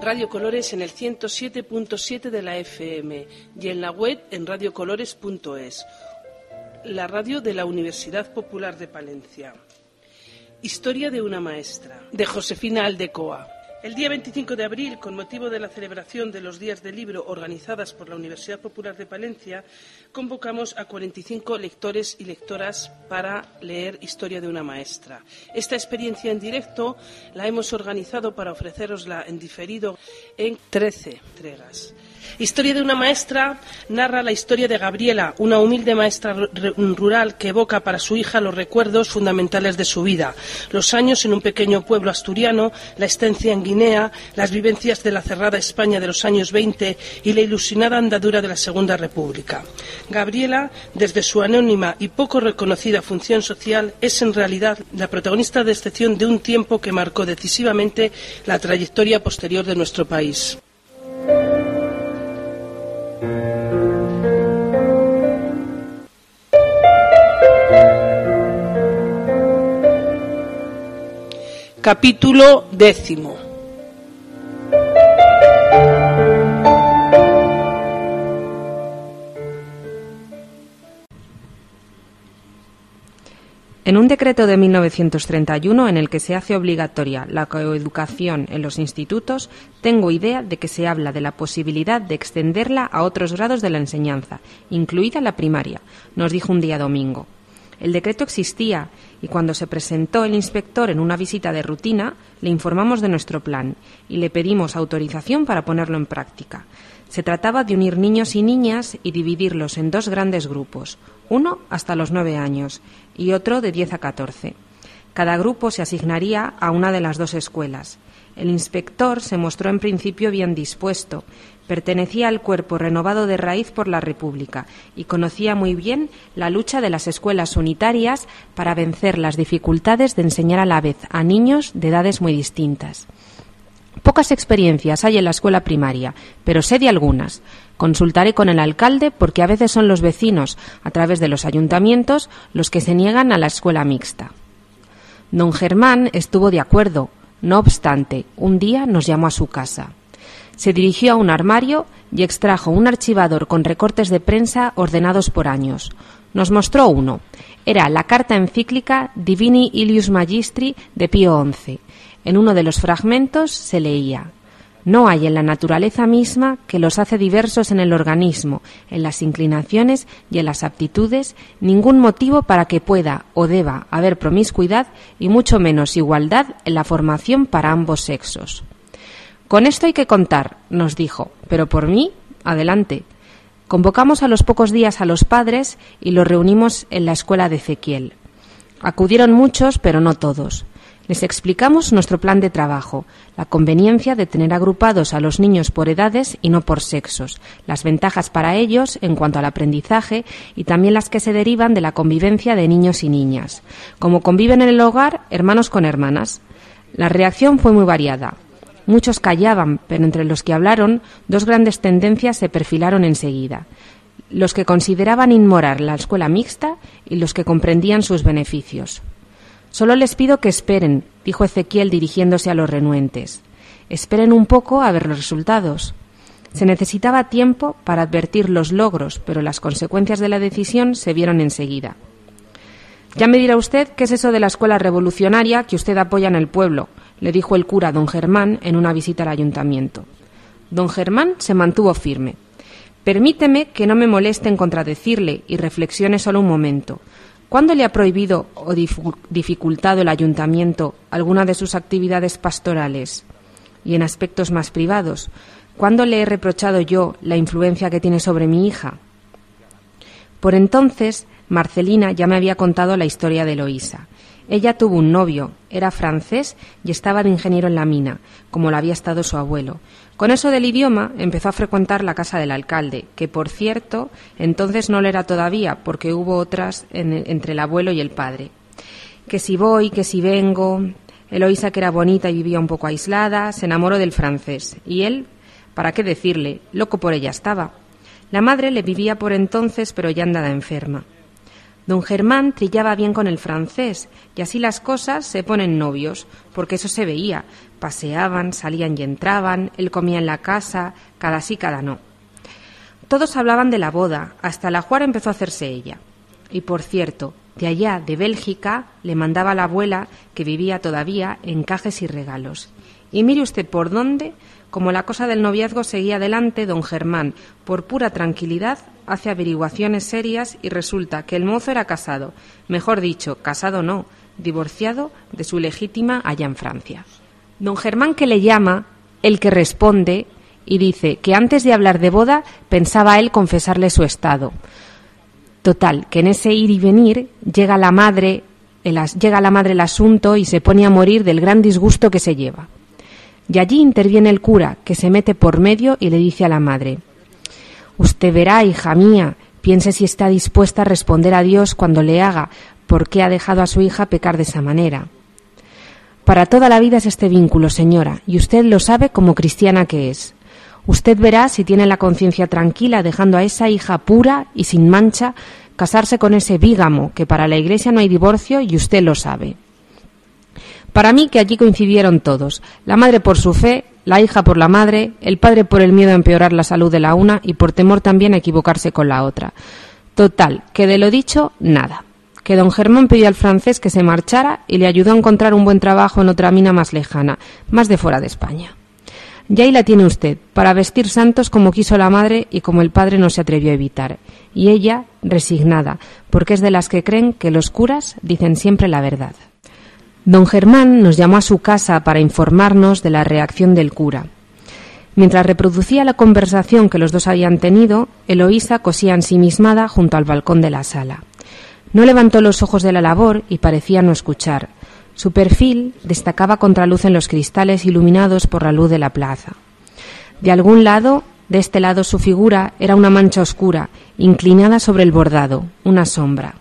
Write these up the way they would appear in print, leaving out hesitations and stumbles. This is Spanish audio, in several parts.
Radio Colores en el 107.7 de la FM y en la web en radiocolores.es, la radio de la Universidad Popular de Palencia. Historia de una maestra, de Josefina Aldecoa. El día 25 de abril, con motivo de la celebración de los Días del Libro organizadas por la Universidad Popular de Palencia, convocamos a 45 lectores y lectoras para leer Historia de una maestra. Esta experiencia en directo la hemos organizado para ofrecerosla en diferido en 13 entregas. Historia de una maestra narra la historia de Gabriela, una humilde maestra rural que evoca para su hija los recuerdos fundamentales de su vida, los años en un pequeño pueblo asturiano, la estancia en Guinea, las vivencias de la cerrada España de los años 20 y la ilusionada andadura de la Segunda República. Gabriela, desde su anónima y poco reconocida función social, es en realidad la protagonista de excepción de un tiempo que marcó decisivamente la trayectoria posterior de nuestro país. Capítulo 10. En un decreto de 1931 en el que se hace obligatoria la coeducación en los institutos, tengo idea de que se habla de la posibilidad de extenderla a otros grados de la enseñanza, incluida la primaria, nos dijo un día domingo. El decreto existía y cuando se presentó el inspector en una visita de rutina, le informamos de nuestro plan y le pedimos autorización para ponerlo en práctica. Se trataba de unir niños y niñas y dividirlos en dos grandes grupos, uno hasta los 9 años y otro de 10 a 14. Cada grupo se asignaría a una de las dos escuelas. El inspector se mostró en principio bien dispuesto. Pertenecía al Cuerpo Renovado de Raíz por la República y conocía muy bien la lucha de las escuelas unitarias para vencer las dificultades de enseñar a la vez a niños de edades muy distintas. Pocas experiencias hay en la escuela primaria, pero sé de algunas. Consultaré con el alcalde porque a veces son los vecinos, a través de los ayuntamientos, los que se niegan a la escuela mixta. Don Germán estuvo de acuerdo. No obstante, un día nos llamó a su casa. Se dirigió a un armario y extrajo un archivador con recortes de prensa ordenados por años. Nos mostró uno. Era la carta encíclica Divini Ilius Magistri de Pío XI. En uno de los fragmentos se leía: no hay en la naturaleza misma, que los hace diversos en el organismo, en las inclinaciones y en las aptitudes, ningún motivo para que pueda o deba haber promiscuidad y mucho menos igualdad en la formación para ambos sexos. Con esto hay que contar, nos dijo, pero por mí, adelante. Convocamos a los pocos días a los padres y los reunimos en la escuela de Ezequiel. Acudieron muchos, pero no todos. Les explicamos nuestro plan de trabajo, la conveniencia de tener agrupados a los niños por edades y no por sexos, las ventajas para ellos en cuanto al aprendizaje y también las que se derivan de la convivencia de niños y niñas, como conviven en el hogar hermanos con hermanas. La reacción fue muy variada. Muchos callaban, pero entre los que hablaron, dos grandes tendencias se perfilaron enseguida: los que consideraban inmoral la escuela mixta y los que comprendían sus beneficios. Solo les pido que esperen, dijo Ezequiel dirigiéndose a los renuentes. Esperen un poco a ver los resultados. Se necesitaba tiempo para advertir los logros, pero las consecuencias de la decisión se vieron enseguida. Ya me dirá usted qué es eso de la escuela revolucionaria que usted apoya en el pueblo, le dijo el cura don Germán en una visita al ayuntamiento. Don Germán se mantuvo firme. Permíteme que no me moleste en contradecirle y reflexione solo un momento. ¿Cuándo le ha prohibido o dificultado el ayuntamiento alguna de sus actividades pastorales? Y en aspectos más privados, ¿cuándo le he reprochado yo la influencia que tiene sobre mi hija? Por entonces, Marcelina ya me había contado la historia de Eloísa. Ella tuvo un novio, era francés y estaba de ingeniero en la mina, como lo había estado su abuelo. Con eso del idioma empezó a frecuentar la casa del alcalde, que por cierto entonces no lo era todavía porque hubo otras entre el abuelo y el padre. Que si voy, que si vengo. Eloísa, que era bonita y vivía un poco aislada, se enamoró del francés y él, ¿para qué decirle?, loco por ella estaba. La madre le vivía por entonces pero ya andaba enferma. Don Germán trillaba bien con el francés y así las cosas se ponen novios, porque eso se veía. Paseaban, salían y entraban, él comía en la casa, cada sí, cada no. Todos hablaban de la boda, hasta la Juara empezó a hacerse ella. Y por cierto, de allá, de Bélgica, le mandaba a la abuela, que vivía todavía, encajes y regalos. Y mire usted por dónde, como la cosa del noviazgo seguía adelante, don Germán, por pura tranquilidad, hace averiguaciones serias y resulta que el mozo era casado, mejor dicho, casado no, divorciado de su legítima allá en Francia. Don Germán, que le llama, el que responde, y dice que antes de hablar de boda pensaba él confesarle su estado. Total, que en ese ir y venir llega la madre el asunto y se pone a morir del gran disgusto que se lleva. Y allí interviene el cura, que se mete por medio y le dice a la madre: «Usted verá, hija mía, piense si está dispuesta a responder a Dios cuando le haga por qué ha dejado a su hija pecar de esa manera. Para toda la vida es este vínculo, señora, y usted lo sabe como cristiana que es. Usted verá si tiene la conciencia tranquila dejando a esa hija pura y sin mancha casarse con ese bígamo, que para la Iglesia no hay divorcio y usted lo sabe». Para mí que allí coincidieron todos, la madre por su fe, la hija por la madre, el padre por el miedo a empeorar la salud de la una y por temor también a equivocarse con la otra. Total, que de lo dicho, nada. Que don Germán pidió al francés que se marchara y le ayudó a encontrar un buen trabajo en otra mina más lejana, más de fuera de España. Y ahí la tiene usted, para vestir santos como quiso la madre y como el padre no se atrevió a evitar. Y ella, resignada, porque es de las que creen que los curas dicen siempre la verdad. Don Germán nos llamó a su casa para informarnos de la reacción del cura. Mientras reproducía la conversación que los dos habían tenido, Eloísa cosía ensimismada junto al balcón de la sala. No levantó los ojos de la labor y parecía no escuchar. Su perfil destacaba contraluz en los cristales iluminados por la luz de la plaza. De algún lado, de este lado su figura era una mancha oscura, inclinada sobre el bordado, una sombra.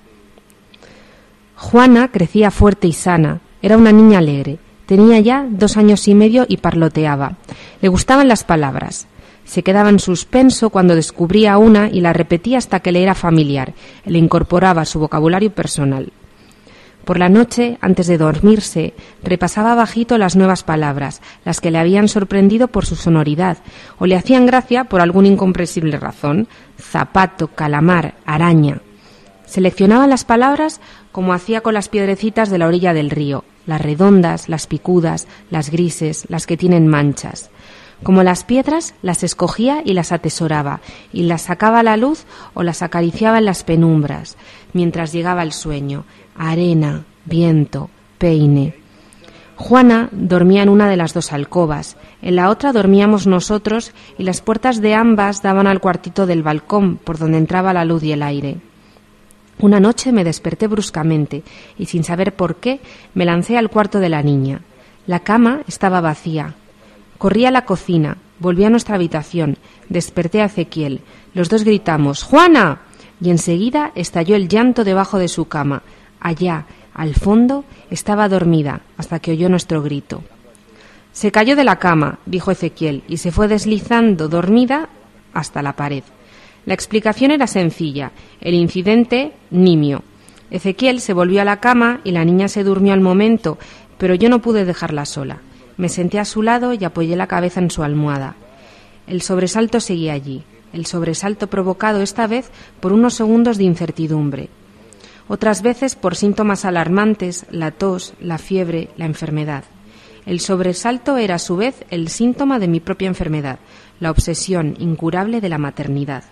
Juana crecía fuerte y sana. Era una niña alegre. Tenía ya 2 años y medio y parloteaba. Le gustaban las palabras. Se quedaba en suspenso cuando descubría una y la repetía hasta que le era familiar. Le incorporaba a su vocabulario personal. Por la noche, antes de dormirse, repasaba bajito las nuevas palabras, las que le habían sorprendido por su sonoridad o le hacían gracia por alguna incomprensible razón. Zapato, calamar, araña. Seleccionaba las palabras como hacía con las piedrecitas de la orilla del río, las redondas, las picudas, las grises, las que tienen manchas. Como las piedras, las escogía y las atesoraba, y las sacaba a la luz o las acariciaba en las penumbras, mientras llegaba el sueño. Arena, viento, peine. Juana dormía en una de las 2 alcobas, en la otra dormíamos nosotros y las puertas de ambas daban al cuartito del balcón por donde entraba la luz y el aire. Una noche me desperté bruscamente y sin saber por qué me lancé al cuarto de la niña. La cama estaba vacía. Corrí a la cocina, volví a nuestra habitación, desperté a Ezequiel. Los dos gritamos «¡Juana!» y enseguida estalló el llanto debajo de su cama. Allá, al fondo, estaba dormida hasta que oyó nuestro grito. «Se cayó de la cama», dijo Ezequiel, y se fue deslizando dormida hasta la pared. La explicación era sencilla. El incidente, nimio. Ezequiel se volvió a la cama y la niña se durmió al momento, pero yo no pude dejarla sola. Me senté a su lado y apoyé la cabeza en su almohada. El sobresalto seguía allí, el sobresalto provocado esta vez por unos segundos de incertidumbre. Otras veces por síntomas alarmantes, la tos, la fiebre, la enfermedad. El sobresalto era a su vez el síntoma de mi propia enfermedad, la obsesión incurable de la maternidad.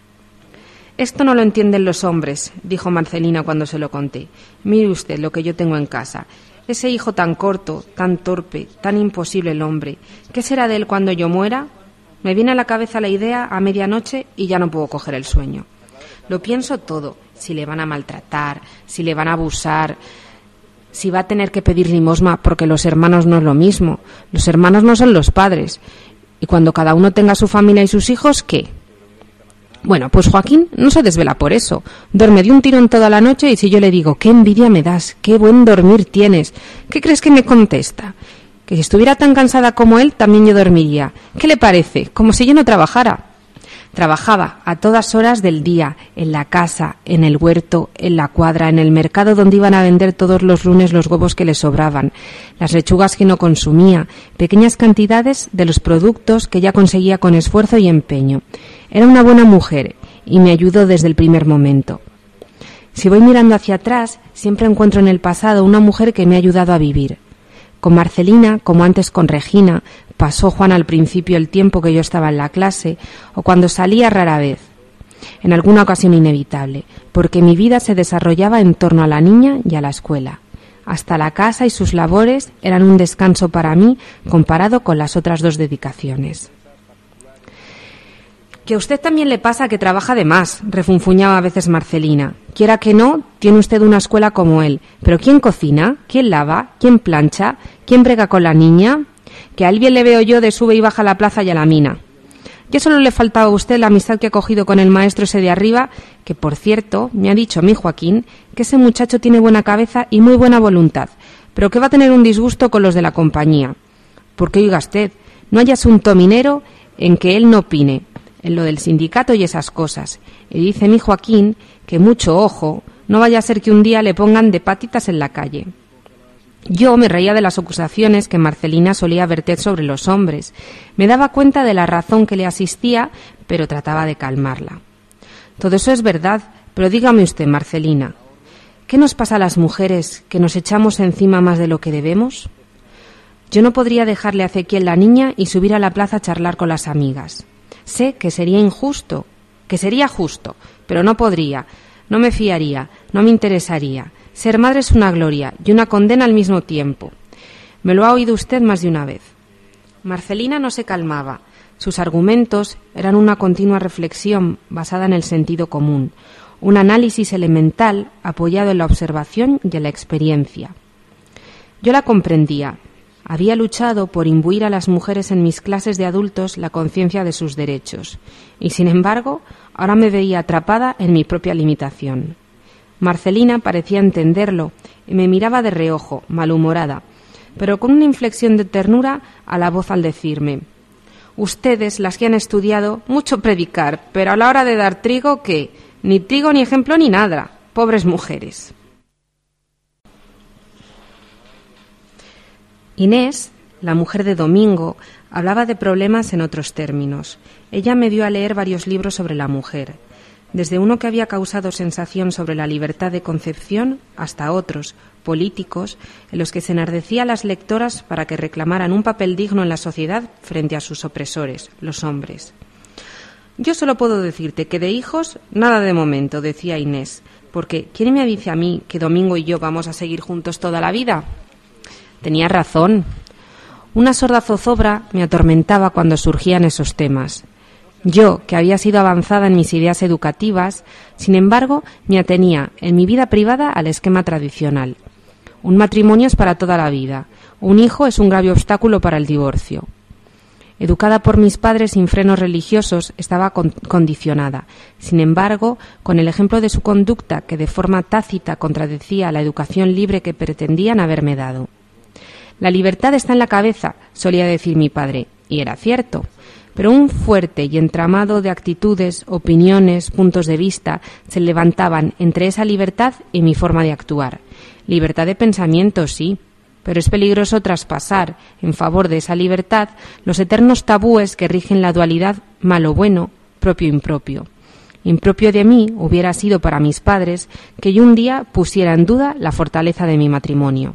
«Esto no lo entienden los hombres», dijo Marcelina cuando se lo conté. «Mire usted lo que yo tengo en casa. Ese hijo tan corto, tan torpe, tan imposible el hombre. ¿Qué será de él cuando yo muera? Me viene a la cabeza la idea a medianoche y ya no puedo coger el sueño. Lo pienso todo, si le van a maltratar, si le van a abusar, si va a tener que pedir limosna porque los hermanos no es lo mismo. Los hermanos no son los padres. Y cuando cada uno tenga su familia y sus hijos, ¿qué?» Bueno, pues Joaquín no se desvela por eso. Duerme de un tirón toda la noche y si yo le digo «¡Qué envidia me das! ¡Qué buen dormir tienes!», ¿qué crees que me contesta? Que si estuviera tan cansada como él, también yo dormiría. ¿Qué le parece? Como si yo no trabajara. Trabajaba a todas horas del día, en la casa, en el huerto, en la cuadra, en el mercado donde iban a vender todos los lunes los huevos que le sobraban, las lechugas que no consumía, pequeñas cantidades de los productos que ya conseguía con esfuerzo y empeño. Era una buena mujer y me ayudó desde el primer momento. Si voy mirando hacia atrás, siempre encuentro en el pasado una mujer que me ha ayudado a vivir. Con Marcelina, como antes con Regina, pasó Juan al principio el tiempo que yo estaba en la clase, o cuando salía rara vez, en alguna ocasión inevitable, porque mi vida se desarrollaba en torno a la niña y a la escuela. Hasta la casa y sus labores eran un descanso para mí comparado con las otras dos dedicaciones. Que a usted también le pasa que trabaja de más, refunfuñaba a veces Marcelina. Quiera que no, tiene usted una escuela como él. Pero ¿quién cocina? ¿Quién lava? ¿Quién plancha? ¿Quién brega con la niña? Que a él bien le veo yo de sube y baja a la plaza y a la mina. Ya solo le faltaba a usted la amistad que ha cogido con el maestro ese de arriba, que por cierto, me ha dicho mi Joaquín, que ese muchacho tiene buena cabeza y muy buena voluntad, pero que va a tener un disgusto con los de la compañía. Porque oiga usted, no hay asunto minero en que él no opine, en lo del sindicato y esas cosas. Y dice mi Joaquín que mucho ojo, no vaya a ser que un día le pongan de patitas en la calle. Yo me reía de las acusaciones que Marcelina solía verter sobre los hombres. Me daba cuenta de la razón que le asistía, pero trataba de calmarla. Todo eso es verdad, pero dígame usted, Marcelina, ¿qué nos pasa a las mujeres que nos echamos encima más de lo que debemos? Yo no podría dejarle a Ezequiel la niña y subir a la plaza a charlar con las amigas. Sé que sería injusto, que sería justo, pero no podría, no me fiaría, no me interesaría. Ser madre es una gloria y una condena al mismo tiempo. Me lo ha oído usted más de una vez. Marcelina no se calmaba. Sus argumentos eran una continua reflexión basada en el sentido común, un análisis elemental apoyado en la observación y en la experiencia. Yo la comprendía. Había luchado por imbuir a las mujeres en mis clases de adultos la conciencia de sus derechos, y sin embargo, ahora me veía atrapada en mi propia limitación. Marcelina parecía entenderlo y me miraba de reojo, malhumorada, pero con una inflexión de ternura a la voz al decirme: ustedes, las que han estudiado, mucho predicar, pero a la hora de dar trigo, ¿qué? Ni trigo, ni ejemplo, ni nada. Pobres mujeres. Inés, la mujer de Domingo, hablaba de problemas en otros términos. Ella me dio a leer varios libros sobre la mujer, desde uno que había causado sensación sobre la libertad de concepción hasta otros, políticos, en los que se enardecía a las lectoras para que reclamaran un papel digno en la sociedad frente a sus opresores, los hombres. Yo solo puedo decirte que de hijos, nada de momento, decía Inés, porque ¿quién me dice a mí que Domingo y yo vamos a seguir juntos toda la vida? Tenía razón. Una sorda zozobra me atormentaba cuando surgían esos temas. Yo, que había sido avanzada en mis ideas educativas, sin embargo, me atenía en mi vida privada al esquema tradicional. Un matrimonio es para toda la vida. Un hijo es un grave obstáculo para el divorcio. Educada por mis padres sin frenos religiosos, estaba condicionada. Sin embargo, con el ejemplo de su conducta, que de forma tácita contradecía la educación libre que pretendían haberme dado. La libertad está en la cabeza, solía decir mi padre, y era cierto. Pero un fuerte y entramado de actitudes, opiniones, puntos de vista se levantaban entre esa libertad y mi forma de actuar. Libertad de pensamiento, sí, pero es peligroso traspasar, en favor de esa libertad, los eternos tabúes que rigen la dualidad malo-bueno, propio-impropio. Impropio de mí hubiera sido para mis padres que yo un día pusiera en duda la fortaleza de mi matrimonio.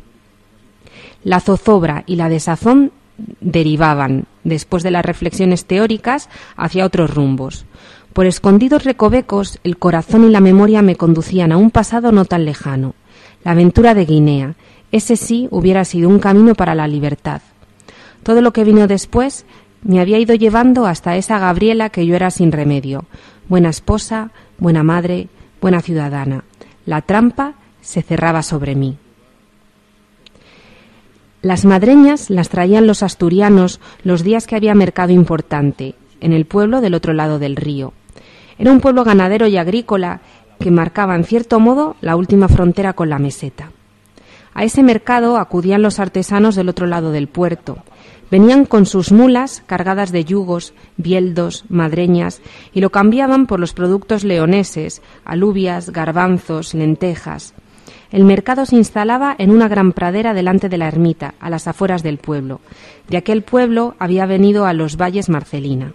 La zozobra y la desazón derivaban, después de las reflexiones teóricas, hacia otros rumbos. Por escondidos recovecos, el corazón y la memoria me conducían a un pasado no tan lejano. La aventura de Guinea, ese sí hubiera sido un camino para la libertad. Todo lo que vino después me había ido llevando hasta esa Gabriela que yo era sin remedio. Buena esposa, buena madre, buena ciudadana. La trampa se cerraba sobre mí. Las madreñas las traían los asturianos los días que había mercado importante, en el pueblo del otro lado del río. Era un pueblo ganadero y agrícola que marcaba en cierto modo la última frontera con la meseta. A ese mercado acudían los artesanos del otro lado del puerto. Venían con sus mulas cargadas de yugos, bieldos, madreñas, y lo cambiaban por los productos leoneses, alubias, garbanzos, lentejas. El mercado se instalaba en una gran pradera delante de la ermita, a las afueras del pueblo. De aquel pueblo había venido a los valles Marcelina.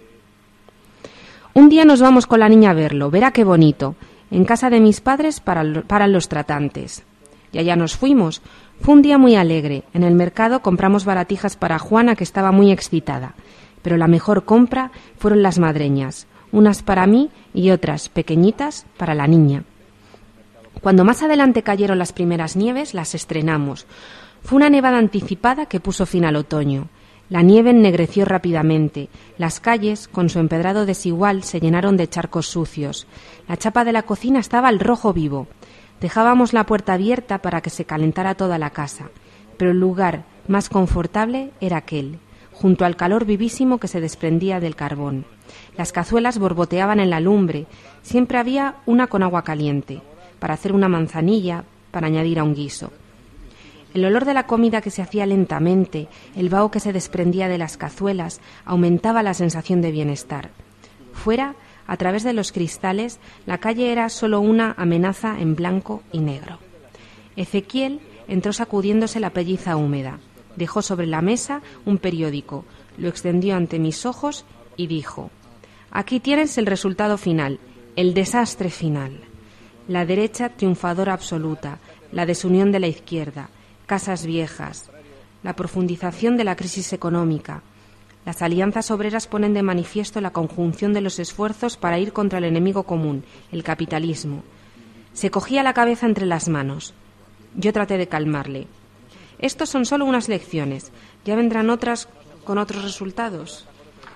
Un día nos vamos con la niña a verlo, verá qué bonito. En casa de mis padres paran los tratantes. Y allá nos fuimos. Fue un día muy alegre. En el mercado compramos baratijas para Juana, que estaba muy excitada. Pero la mejor compra fueron las madreñas, unas para mí y otras, pequeñitas, para la niña. Cuando más adelante cayeron las primeras nieves, las estrenamos. Fue una nevada anticipada que puso fin al otoño. La nieve ennegreció rápidamente. Las calles, con su empedrado desigual, se llenaron de charcos sucios. La chapa de la cocina estaba al rojo vivo. Dejábamos la puerta abierta para que se calentara toda la casa, pero el lugar más confortable era aquel, junto al calor vivísimo que se desprendía del carbón. Las cazuelas borboteaban en la lumbre. Siempre había una con agua caliente, para hacer una manzanilla, para añadir a un guiso. El olor de la comida que se hacía lentamente, el vaho que se desprendía de las cazuelas, aumentaba la sensación de bienestar. Fuera, a través de los cristales, la calle era solo una amenaza en blanco y negro. Ezequiel entró sacudiéndose la pelliza húmeda. Dejó sobre la mesa un periódico, lo extendió ante mis ojos y dijo: «Aquí tienes el resultado final, el desastre final. La derecha triunfadora absoluta, la desunión de la izquierda, casas viejas, la profundización de la crisis económica. Las alianzas obreras ponen de manifiesto la conjunción de los esfuerzos para ir contra el enemigo común, el capitalismo». Se cogía la cabeza entre las manos. Yo traté de calmarle. «Estos son solo unas lecciones. Ya vendrán otras con otros resultados».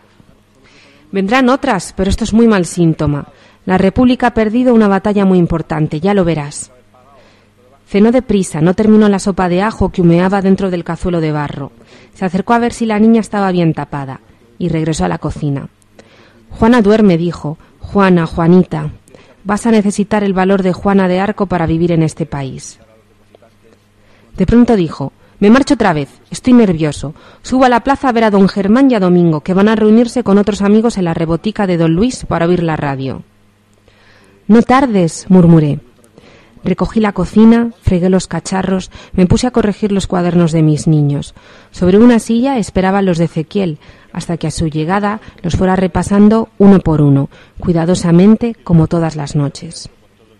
«Vendrán otras, pero esto es muy mal síntoma. La República ha perdido una batalla muy importante, ya lo verás». Cenó deprisa, no terminó la sopa de ajo que humeaba dentro del cazuelo de barro. Se acercó a ver si la niña estaba bien tapada y regresó a la cocina. «Juana duerme», dijo. «Juanita, vas a necesitar el valor de Juana de Arco para vivir en este país». De pronto dijo: «Me marcho otra vez, estoy nervioso. Subo a la plaza a ver a don Germán y a Domingo, que van a reunirse con otros amigos en la rebotica de don Luis para oír la radio». «No tardes», murmuré. Recogí la cocina, fregué los cacharros, me puse a corregir los cuadernos de mis niños. Sobre una silla esperaban los de Ezequiel, hasta que a su llegada los fuera repasando uno por uno, cuidadosamente, como todas las noches.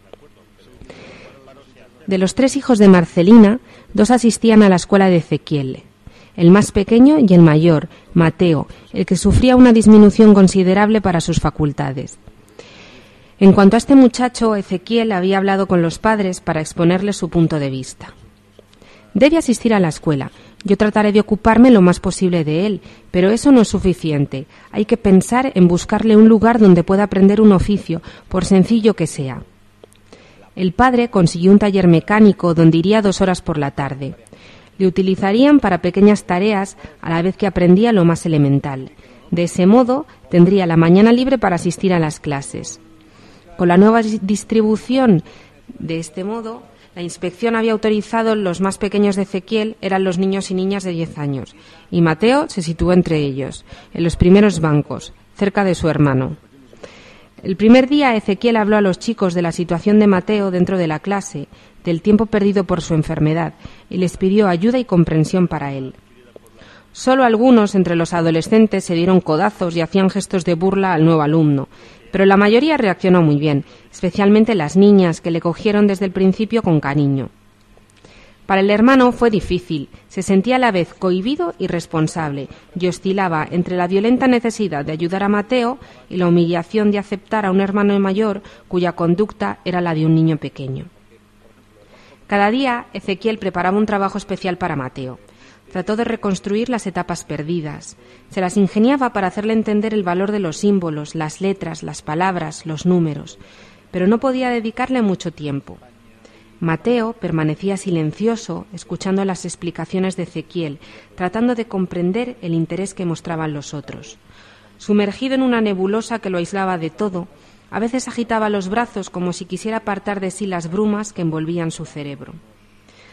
De los 3 hijos de Marcelina, 2 asistían a la escuela de Ezequiel. El más pequeño y el mayor, Mateo, el que sufría una disminución considerable para sus facultades. En cuanto a este muchacho, Ezequiel había hablado con los padres para exponerles su punto de vista. «Debe asistir a la escuela. Yo trataré de ocuparme lo más posible de él, pero eso no es suficiente. Hay que pensar en buscarle un lugar donde pueda aprender un oficio, por sencillo que sea». El padre consiguió un taller mecánico donde iría 2 horas por la tarde. Le utilizarían para pequeñas tareas a la vez que aprendía lo más elemental. De ese modo, tendría la mañana libre para asistir a las clases. Con la nueva distribución de este modo, la inspección había autorizado los más pequeños de Ezequiel eran los niños y niñas de 10 años, y Mateo se situó entre ellos, en los primeros bancos, cerca de su hermano. El primer día Ezequiel habló a los chicos de la situación de Mateo dentro de la clase, del tiempo perdido por su enfermedad, y les pidió ayuda y comprensión para él. Solo algunos entre los adolescentes se dieron codazos y hacían gestos de burla al nuevo alumno, pero la mayoría reaccionó muy bien, especialmente las niñas, que le cogieron desde el principio con cariño. Para el hermano fue difícil, se sentía a la vez cohibido y responsable, y oscilaba entre la violenta necesidad de ayudar a Mateo y la humillación de aceptar a un hermano mayor cuya conducta era la de un niño pequeño. Cada día Ezequiel preparaba un trabajo especial para Mateo. Trató de reconstruir las etapas perdidas. Se las ingeniaba para hacerle entender el valor de los símbolos, las letras, las palabras, los números, pero no podía dedicarle mucho tiempo. Mateo permanecía silencioso, escuchando las explicaciones de Ezequiel, tratando de comprender el interés que mostraban los otros. Sumergido en una nebulosa que lo aislaba de todo, a veces agitaba los brazos como si quisiera apartar de sí las brumas que envolvían su cerebro.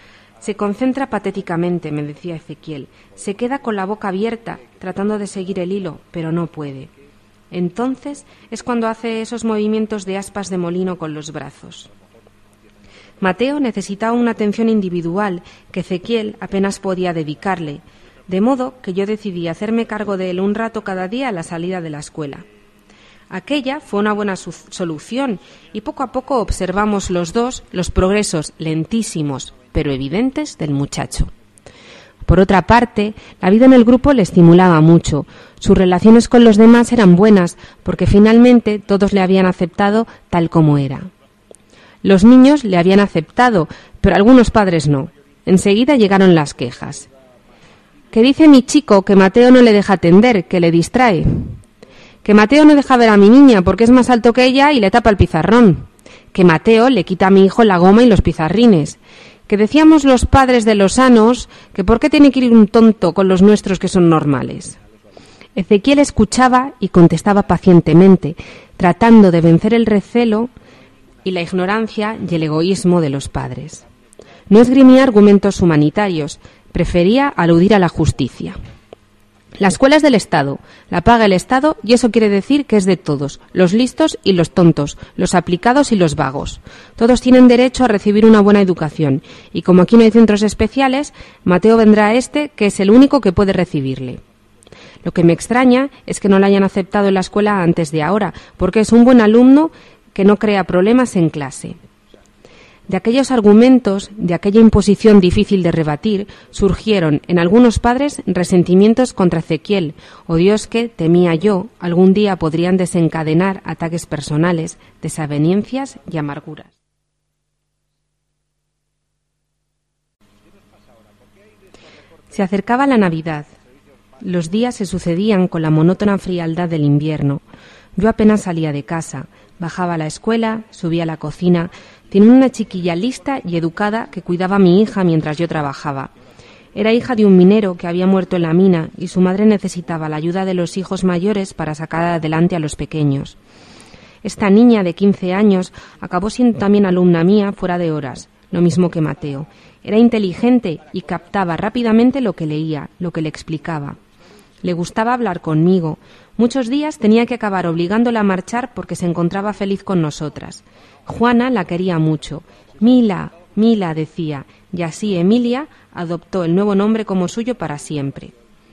Se concentra patéticamente, me decía Ezequiel. Se queda con la boca abierta, tratando de seguir el hilo, pero no puede. Entonces es cuando hace esos movimientos de aspas de molino con los brazos. Mateo necesitaba una atención individual que Ezequiel apenas podía dedicarle, de modo que yo decidí hacerme cargo de él un rato cada día a la salida de la escuela. Aquella fue una buena solución y poco a poco observamos los dos los progresos lentísimos pero evidentes del muchacho. Por otra parte, la vida en el grupo le estimulaba mucho. Sus relaciones con los demás eran buenas porque finalmente todos le habían aceptado tal como era. Los niños le habían aceptado, pero algunos padres no. Enseguida llegaron las quejas. ¿Qué dice mi chico que Mateo no le deja atender, que le distrae? Que Mateo no deja ver a mi niña porque es más alto que ella y le tapa el pizarrón. Que Mateo le quita a mi hijo la goma y los pizarrines. Que decíamos los padres de los sanos que por qué tiene que ir un tonto con los nuestros que son normales. Ezequiel escuchaba y contestaba pacientemente, tratando de vencer el recelo y la ignorancia y el egoísmo de los padres. No esgrimía argumentos humanitarios, prefería aludir a la justicia. La escuela es del Estado, la paga el Estado y eso quiere decir que es de todos, los listos y los tontos, los aplicados y los vagos. Todos tienen derecho a recibir una buena educación y como aquí no hay centros especiales, Mateo vendrá a este, que es el único que puede recibirle. Lo que me extraña es que no le hayan aceptado en la escuela antes de ahora, porque es un buen alumno que no crea problemas en clase. De aquellos argumentos, de aquella imposición difícil de rebatir, surgieron en algunos padres resentimientos contra Ezequiel, odios que, temía yo, algún día podrían desencadenar ataques personales, desavenencias y amarguras. Se acercaba la Navidad. Los días se sucedían con la monótona frialdad del invierno. Yo apenas salía de casa, bajaba a la escuela, subía a la cocina. Tenía una chiquilla lista y educada que cuidaba a mi hija mientras yo trabajaba. Era hija de un minero que había muerto en la mina y su madre necesitaba la ayuda de los hijos mayores para sacar adelante a los pequeños. Esta niña de 15 años acabó siendo también alumna mía fuera de horas, lo mismo que Mateo. Era inteligente y captaba rápidamente lo que leía, lo que le explicaba. Le gustaba hablar conmigo. Muchos días tenía que acabar obligándola a marchar porque se encontraba feliz con nosotras. Juana la quería mucho. Mila, Mila, decía, y así Emilia adoptó el nuevo nombre como suyo para siempre.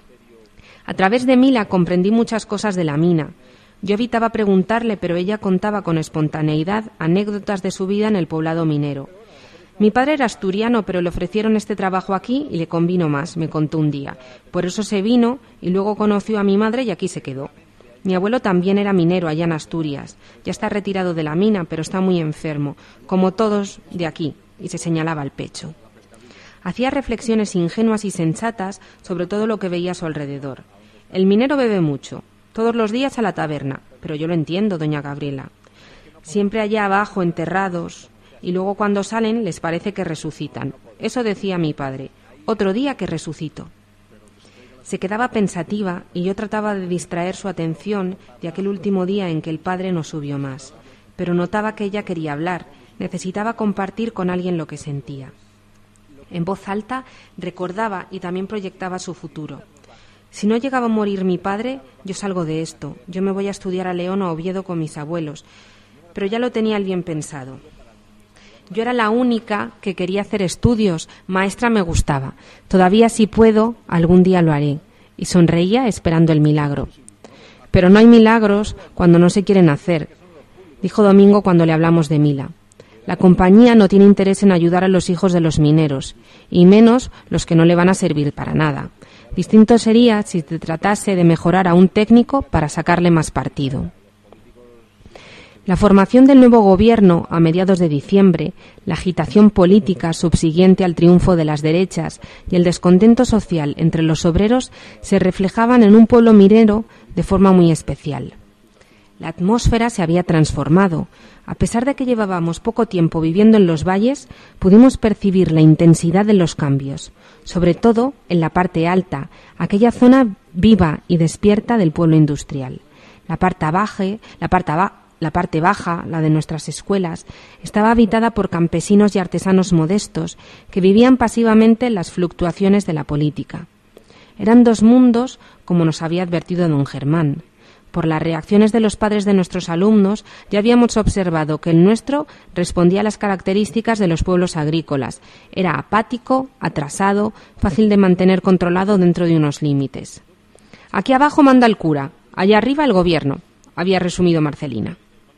A través de Mila comprendí muchas cosas de la mina. Yo evitaba preguntarle, pero ella contaba con espontaneidad anécdotas de su vida en el poblado minero. Mi padre era asturiano, pero le ofrecieron este trabajo aquí y le convino más, me contó un día. Por eso se vino y luego conoció a mi madre y aquí se quedó. Mi abuelo también era minero allá en Asturias. Ya está retirado de la mina, pero está muy enfermo, como todos de aquí, y se señalaba el pecho. Hacía reflexiones ingenuas y sensatas sobre todo lo que veía a su alrededor. El minero bebe mucho, todos los días a la taberna, pero yo lo entiendo, doña Gabriela. Siempre allá abajo, enterrados, y luego cuando salen les parece que resucitan. Eso decía mi padre, otro día que resucito. Se quedaba pensativa y yo trataba de distraer su atención de aquel último día en que el padre no subió más. Pero notaba que ella quería hablar, necesitaba compartir con alguien lo que sentía. En voz alta recordaba y también proyectaba su futuro. Si no llegaba a morir mi padre, yo salgo de esto. Yo me voy a estudiar a León o a Oviedo con mis abuelos. Pero ya lo tenía él bien pensado. Yo era la única que quería hacer estudios. Maestra me gustaba. Todavía si puedo, algún día lo haré. Y sonreía esperando el milagro. Pero no hay milagros cuando no se quieren hacer, dijo Domingo cuando le hablamos de Mila. La compañía no tiene interés en ayudar a los hijos de los mineros, y menos los que no le van a servir para nada. Distinto sería si se tratase de mejorar a un técnico para sacarle más partido. La formación del nuevo gobierno a mediados de diciembre, la agitación política subsiguiente al triunfo de las derechas y el descontento social entre los obreros se reflejaban en un pueblo minero de forma muy especial. La atmósfera se había transformado. A pesar de que llevábamos poco tiempo viviendo en los valles, pudimos percibir la intensidad de los cambios, sobre todo en la parte alta, aquella zona viva y despierta del pueblo industrial. La parte la parte baja, la de nuestras escuelas, estaba habitada por campesinos y artesanos modestos que vivían pasivamente las fluctuaciones de la política. Eran dos mundos, como nos había advertido don Germán. Por las reacciones de los padres de nuestros alumnos ya habíamos observado que el nuestro respondía a las características de los pueblos agrícolas. Era apático, atrasado, fácil de mantener controlado dentro de unos límites. Aquí abajo manda el cura, allá arriba el gobierno, había resumido Marcelina.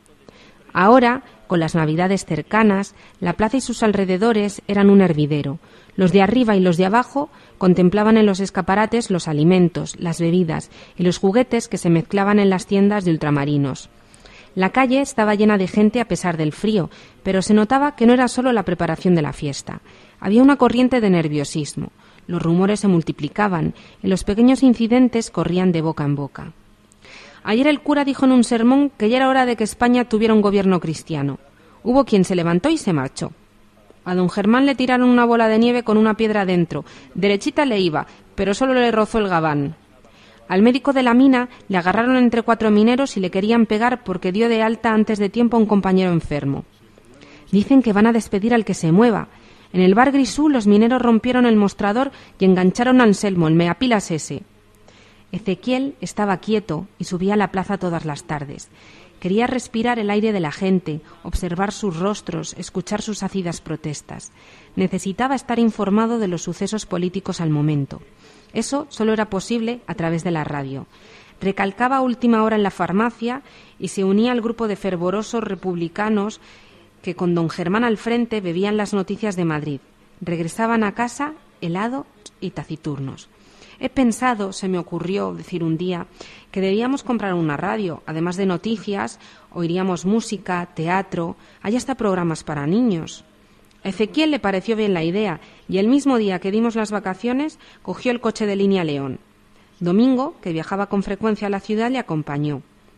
Ahora, con las Navidades cercanas, la plaza y sus alrededores eran un hervidero. Los de arriba y los de abajo contemplaban en los escaparates los alimentos, las bebidas y los juguetes que se mezclaban en las tiendas de ultramarinos. La calle estaba llena de gente a pesar del frío, pero se notaba que no era solo la preparación de la fiesta. Había una corriente de nerviosismo. Los rumores se multiplicaban y los pequeños incidentes corrían de boca en boca. Ayer el cura dijo en un sermón que ya era hora de que España tuviera un gobierno cristiano. Hubo quien se levantó y se marchó. A don Germán le tiraron una bola de nieve con una piedra dentro. Derechita le iba, pero solo le rozó el gabán. Al médico de la mina le agarraron entre 4 mineros y le querían pegar porque dio de alta antes de tiempo a un compañero enfermo. Dicen que van a despedir al que se mueva. En el bar Grisú los mineros rompieron el mostrador y engancharon a Anselmo, el meapilas ese. Ezequiel estaba quieto y subía a la plaza todas las tardes. Quería respirar el aire de la gente, observar sus rostros, escuchar sus ácidas protestas. Necesitaba estar informado de los sucesos políticos al momento. Eso solo era posible a través de la radio. Recalcaba a última hora en la farmacia y se unía al grupo de fervorosos republicanos que con don Germán al frente bebían las noticias de Madrid. Regresaban a casa helados y taciturnos. He pensado, se me ocurrió decir un día, que debíamos comprar una radio. Además de noticias, oiríamos música, teatro, hay hasta programas para niños. A Ezequiel le pareció bien la idea y el mismo día que dimos las vacaciones cogió el coche de Línea León. Domingo, que viajaba con frecuencia a la ciudad, le acompañó.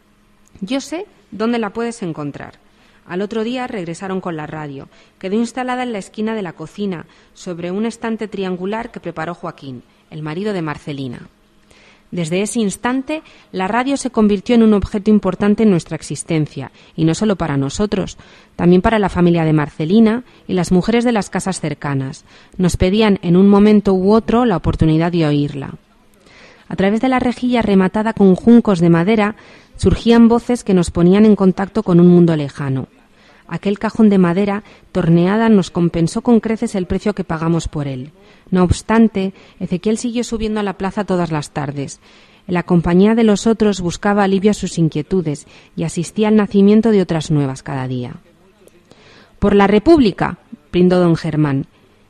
Yo sé dónde la puedes encontrar. Al otro día regresaron con la radio. Quedó instalada en la esquina de la cocina, sobre un estante triangular que preparó Joaquín, el marido de Marcelina. Desde ese instante, la radio se convirtió en un objeto importante en nuestra existencia, y no solo para nosotros, también para la familia de Marcelina y las mujeres de las casas cercanas. Nos pedían en un momento u otro la oportunidad de oírla. A través de la rejilla rematada con juncos de madera, surgían voces que nos ponían en contacto con un mundo lejano. Aquel cajón de madera torneada nos compensó con creces el precio que pagamos por él. No obstante, Ezequiel siguió subiendo a la plaza todas las tardes. En la compañía de los otros buscaba alivio a sus inquietudes y asistía al nacimiento de otras nuevas cada día. Por la República, brindó don Germán.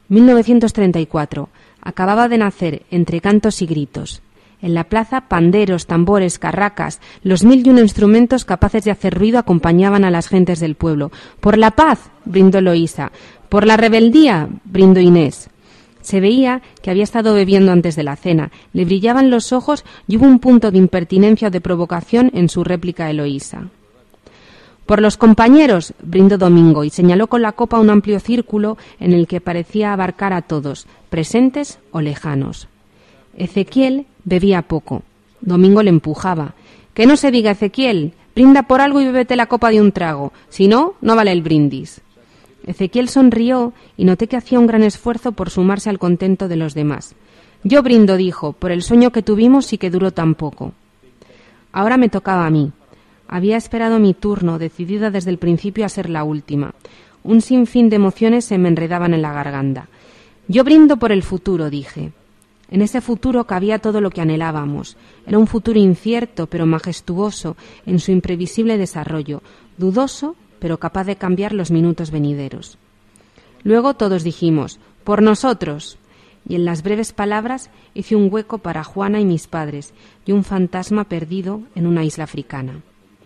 1934. Acababa de nacer entre cantos y gritos. En la plaza, panderos, tambores, carracas, los 1001 instrumentos capaces de hacer ruido acompañaban a las gentes del pueblo. Por la paz, brindó Eloísa. Por la rebeldía, brindó Inés. Se veía que había estado bebiendo antes de la cena, le brillaban los ojos y hubo un punto de impertinencia o de provocación en su réplica a Eloísa. Por los compañeros, brindó Domingo y señaló con la copa un amplio círculo en el que parecía abarcar a todos, presentes o lejanos. Ezequiel bebía poco. Domingo le empujaba. «Que no se diga, Ezequiel, brinda por algo y bébete la copa de un trago. Si no, no vale el brindis». Ezequiel sonrió y noté que hacía un gran esfuerzo por sumarse al contento de los demás. «Yo brindo», dijo, «por el sueño que tuvimos y que duró tan poco». Ahora me tocaba a mí. Había esperado mi turno, decidida desde el principio a ser la última. Un sinfín de emociones se me enredaban en la garganta. «Yo brindo por el futuro», dije. En ese futuro cabía todo lo que anhelábamos. Era un futuro incierto, pero majestuoso en su imprevisible desarrollo, dudoso, pero capaz de cambiar los minutos venideros. Luego todos dijimos, «por nosotros», y en las breves palabras hice un hueco para Juana y mis padres y un fantasma perdido en una isla africana.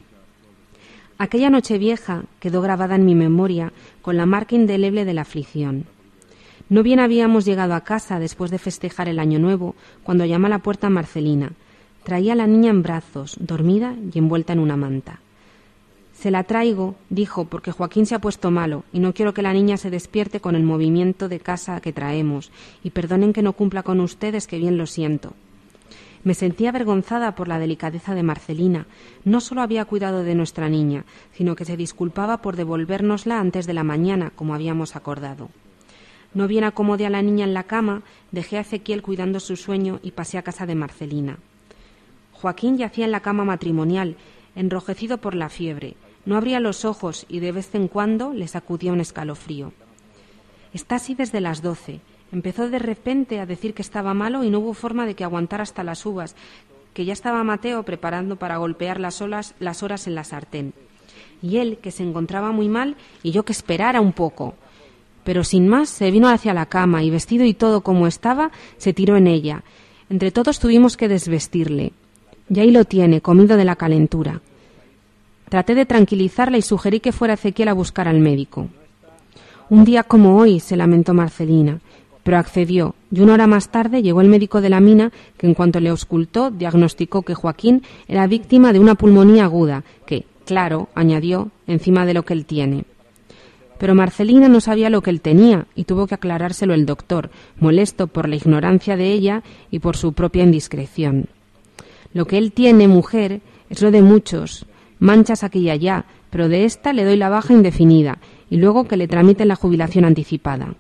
Aquella noche vieja quedó grabada en mi memoria con la marca indeleble de la aflicción. No bien habíamos llegado a casa después de festejar el Año Nuevo, cuando llamó a la puerta Marcelina. Traía a la niña en brazos, dormida y envuelta en una manta. «Se la traigo», dijo, «porque Joaquín se ha puesto malo y no quiero que la niña se despierte con el movimiento de casa que traemos, y perdonen que no cumpla con ustedes, que bien lo siento». Me sentía avergonzada por la delicadeza de Marcelina. No solo había cuidado de nuestra niña, sino que se disculpaba por devolvérnosla antes de la mañana, como habíamos acordado. No bien acomodé a la niña en la cama, dejé a Ezequiel cuidando su sueño y pasé a casa de Marcelina. Joaquín yacía en la cama matrimonial, enrojecido por la fiebre. No abría los ojos y de vez en cuando le sacudía un escalofrío. «Está así desde las 12. Empezó de repente a decir que estaba malo y no hubo forma de que aguantara hasta las uvas, que ya estaba Mateo preparando para golpear las horas en la sartén. Y él, que se encontraba muy mal, y yo que esperara un poco. Pero sin más se vino hacia la cama y, vestido y todo como estaba, se tiró en ella. Entre todos tuvimos que desvestirle. Y ahí lo tiene, comido de la calentura. Traté de tranquilizarla y sugerí que fuera Ezequiel a buscar al médico. Un día como hoy, se lamentó Marcelina, pero accedió, y 1 hora más tarde llegó el médico de la mina, que en cuanto le auscultó diagnosticó que Joaquín era víctima de una pulmonía aguda, que, claro, añadió, encima de lo que él tiene. Pero Marcelina no sabía lo que él tenía y tuvo que aclarárselo el doctor, molesto por la ignorancia de ella y por su propia indiscreción. Lo que él tiene, mujer, es lo de muchos, manchas aquí y allá, pero de esta le doy la baja indefinida y luego que le tramiten la jubilación anticipada.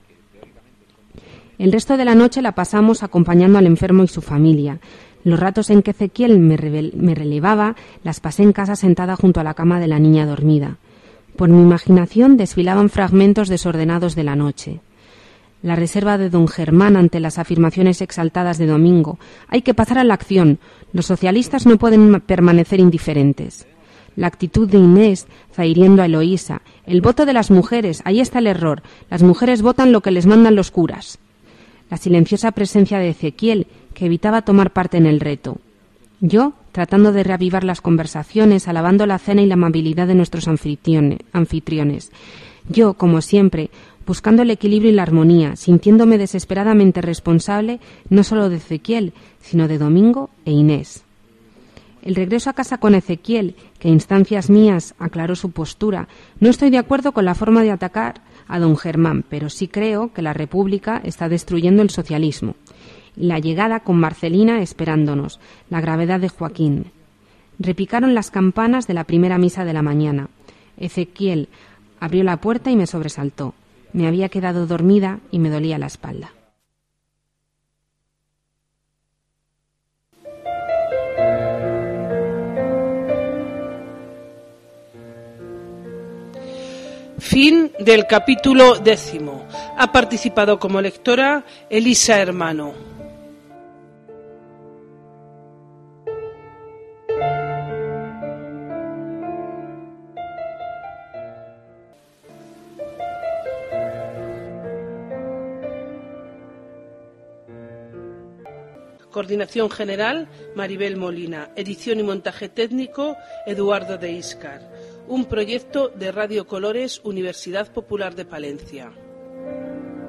El resto de la noche la pasamos acompañando al enfermo y su familia. Los ratos en que Ezequiel me relevaba las pasé en casa sentada junto a la cama de la niña dormida. Por mi imaginación desfilaban fragmentos desordenados de la noche. La reserva de don Germán ante las afirmaciones exaltadas de Domingo. Hay que pasar a la acción. Los socialistas no pueden permanecer indiferentes. La actitud de Inés, zahiriendo a Eloísa. El voto de las mujeres. Ahí está el error. Las mujeres votan lo que les mandan los curas. La silenciosa presencia de Ezequiel, que evitaba tomar parte en el reto. Yo, tratando de reavivar las conversaciones, alabando la cena y la amabilidad de nuestros anfitriones. Yo, como siempre, buscando el equilibrio y la armonía, sintiéndome desesperadamente responsable no solo de Ezequiel, sino de Domingo e Inés. El regreso a casa con Ezequiel, que a instancias mías aclaró su postura, no estoy de acuerdo con la forma de atacar a don Germán, pero sí creo que la República está destruyendo el socialismo. La llegada con Marcelina esperándonos, la gravedad de Joaquín. Repicaron las campanas de la primera misa de la mañana. Ezequiel abrió la puerta y me sobresaltó. Me había quedado dormida y me dolía la espalda. Fin del capítulo 10. Ha participado como lectora Elisa Hermano. Coordinación general, Maribel Molina. Edición y montaje técnico, Eduardo de Íscar. Un proyecto de Radio Colores, Universidad Popular de Palencia.